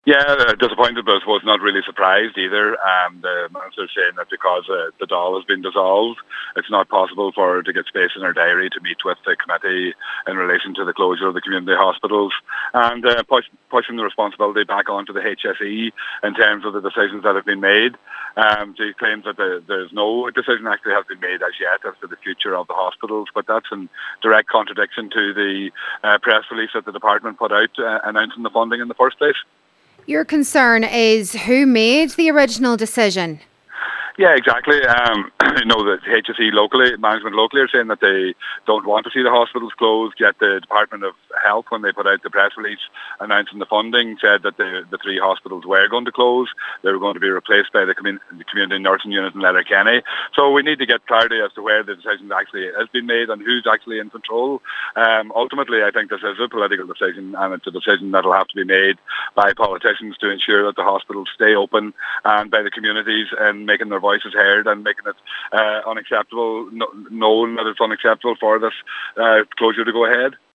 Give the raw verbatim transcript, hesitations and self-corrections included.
Yeah, uh, disappointed, but I suppose not really surprised either. Um, the minister saying that because uh, the D A L has been dissolved, it's not possible for her to get space in her diary to meet with the committee in relation to the closure of the community hospitals, and uh, push, pushing the responsibility back onto the H S E in terms of the decisions that have been made. Um, she claims that the, there's no decision actually has been made as yet as to the future of the hospitals, but that's in direct contradiction to the uh, press release that the department put out uh, announcing the funding in the first place. Your concern is who made the original decision? Yeah, exactly. Um, you know, the H S E locally, management locally are saying that they don't want to see the hospitals closed, yet the Department of Health, when they put out the press release announcing the funding, said that the, the three hospitals were going to close. They were going to be replaced by the, commun- the community nursing unit in Letterkenny. So we need to get clarity as to where the decision actually has been made and who's actually in control. Um, ultimately, I think this is a political decision, and it's a decision that will have to be made by politicians to ensure that the hospitals stay open, and by the communities and making their voices heard and making it uh, unacceptable, no, known that it's unacceptable for this uh, closure to go ahead.